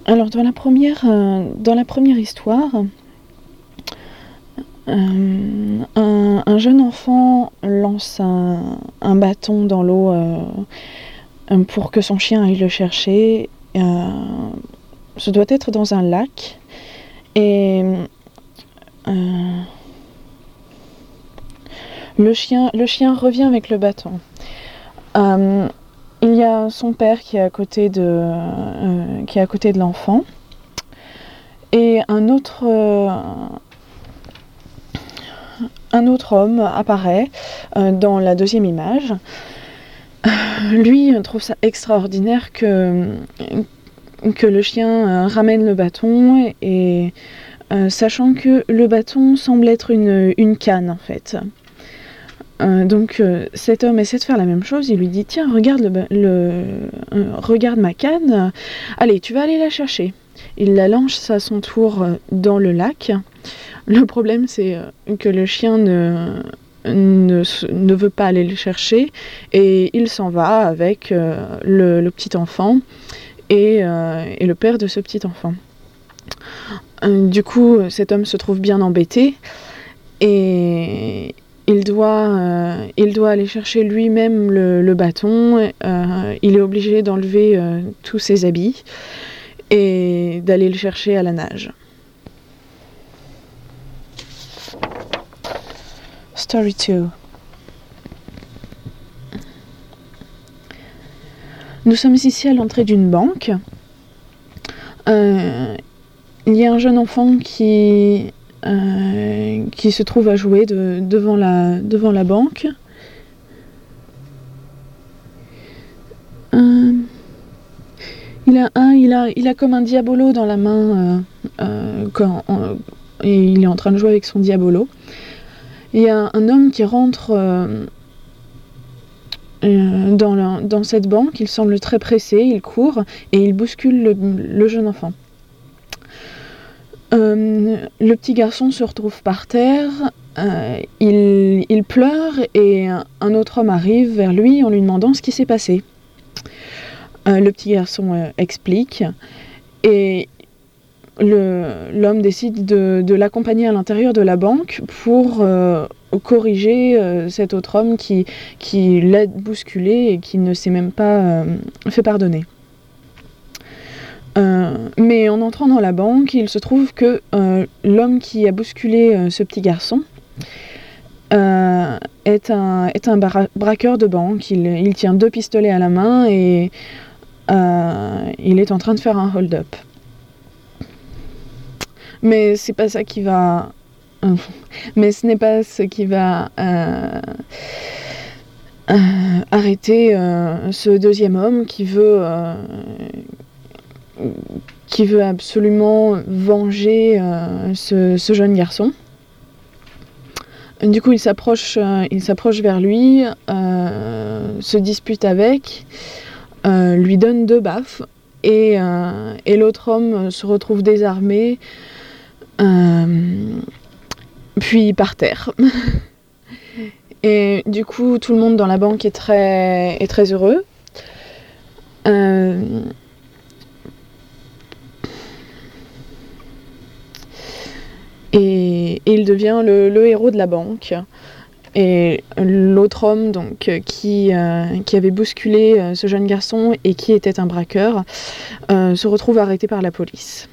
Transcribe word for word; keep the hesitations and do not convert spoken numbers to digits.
Alors dans la première, euh, dans la première histoire, euh, un, un jeune enfant lance un, un bâton dans l'eau euh, pour que son chien aille le chercher. Euh, ce doit être dans un lac. Et euh, le, chien, le chien revient avec le bâton. Euh, il y a son père qui est à côté de, euh, qui est à côté de l'enfant. Et un autre, euh, un autre homme apparaît euh, dans la deuxième image. Euh, lui trouve ça extraordinaire que, que le chien euh, ramène le bâton, et euh, sachant que le bâton semble être une, une canne en fait. Euh, donc euh, cet homme essaie de faire la même chose, il lui dit tiens regarde, le, le, euh, regarde ma canne, allez tu vas aller la chercher. Il la lance à son tour dans le lac. Le problème c'est que le chien ne, ne, ne veut pas aller le chercher et il s'en va avec euh, le, le petit enfant et, euh, et le père de ce petit enfant. Euh, du coup cet homme se trouve bien embêté et il doit, euh, il doit aller chercher lui-même le, le bâton. Euh, il est obligé d'enlever euh, tous ses habits et d'aller le chercher à la nage. Story deux. Nous sommes ici à l'entrée d'une banque. Euh, il y a un jeune enfant qui, euh, qui se trouve à jouer de, devant, la, devant la banque. Euh, il, a un, il, a, il a comme un diabolo dans la main euh, euh, quand, en, et il est en train de jouer avec son diabolo. Il y a un homme qui rentre euh, euh, dans, la, dans cette banque, il semble très pressé, il court et il bouscule le, le jeune enfant. Euh, le petit garçon se retrouve par terre, euh, il, il pleure et un, un autre homme arrive vers lui en lui demandant ce qui s'est passé. Euh, le petit garçon euh, explique et le, l'homme décide de, de l'accompagner à l'intérieur de la banque pour euh, corriger euh, cet autre homme qui, qui l'a bousculé et qui ne s'est même pas euh, fait pardonner. Euh, mais en entrant dans la banque, il se trouve que euh, l'homme qui a bousculé euh, ce petit garçon euh, est un, est un bra- braqueur de banque. Il, il tient deux pistolets à la main et euh, il est en train de faire un hold-up. Mais c'est pas ça qui va... Euh, mais ce n'est pas ce qui va euh, euh, arrêter euh, ce deuxième homme qui veut... Euh, qui veut absolument venger euh, ce, ce jeune garçon. Du coup, il s'approche, euh, il s'approche vers lui, euh, se dispute avec, euh, lui donne deux baffes, et, euh, et l'autre homme se retrouve désarmé, euh, puis par terre. Et du coup, tout le monde dans la banque est très, est très heureux. Euh, Et, et il devient le, le héros de la banque. Et l'autre homme donc, qui, euh, qui avait bousculé euh, ce jeune garçon et qui était un braqueur euh, se retrouve arrêté par la police.